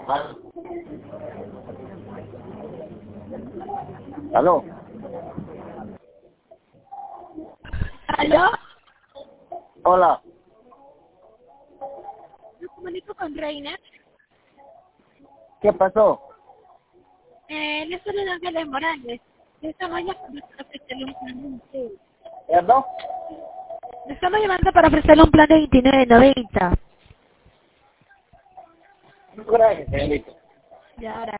¿Aló? ¿Aló? Hola. Me comunico con Reina. ¿Qué pasó? Le saluda Ángeles Morales. Le estamos llamando para ofrecerle un plan de usted. ¿Perdón? Le estamos llamando para ofrecerle un plan de 29.90. Gracias, señorita. Ya, ahora.